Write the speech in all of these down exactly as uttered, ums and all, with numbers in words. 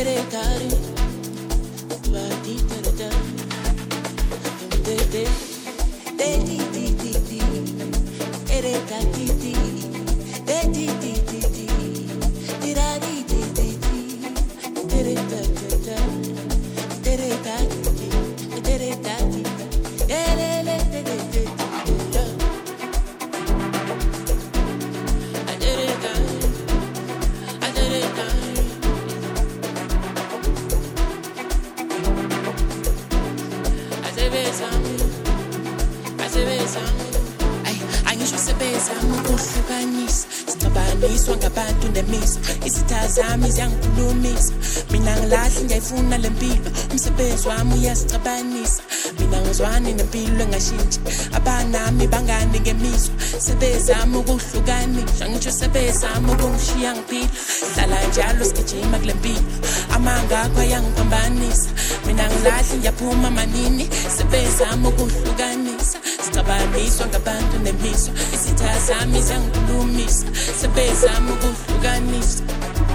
Ngiswa ngabantu ndemisa isithazami ziyangikhulumisa mina ngilahli ngiyayifuna lempilo umsebenzi wami uyasicabanisa mina ngizwani nempilo engashintshi abanami bangani ngemiswa sebezama ukuhlukanisa ngisho sebezama ukungishiya ngiphila hlala njalo sigijima kule mpilo amanga akho ayangiphambanisa mina ngilahli ngiyaphuma manini sebezama ukuhlukanisa sicabaniswa ngabantu nemiswa isithazami ziyangikhulumisa sebezama ukuhlukanisa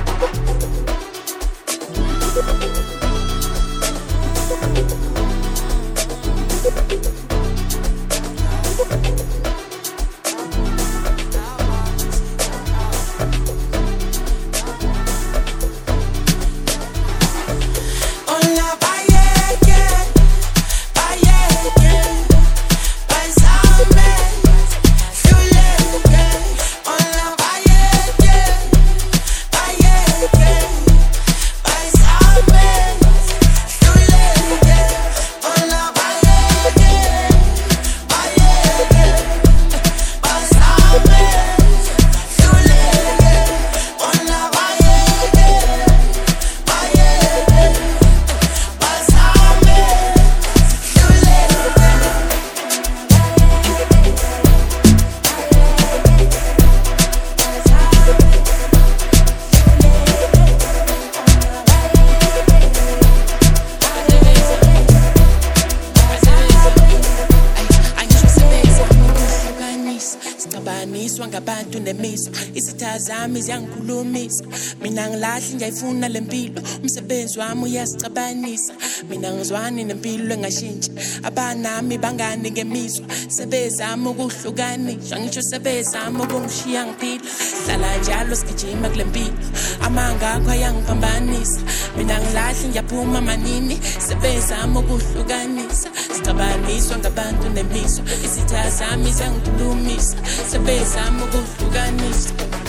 ngabantu nemisa isithazami ziyangikhulumisa mina ngilahli ngiyayifuna lempilo umsebenzi wami uyasicabanisa mina ngizwani nempilo engashintshi abanami bangani ngemiswa sebezama ukuhlukanisa ngisho sebezama ukungishiya ngiphila hlala njalo sigijima kule mpilo amanga akho ayangiphambanisa mina ngilahli ngiyaphuma manini sebezama ukuhlukanisa sicabaniswa ngabantu nemiswa isithazami ziyangikhulumisa sebezama ukuhlukanisa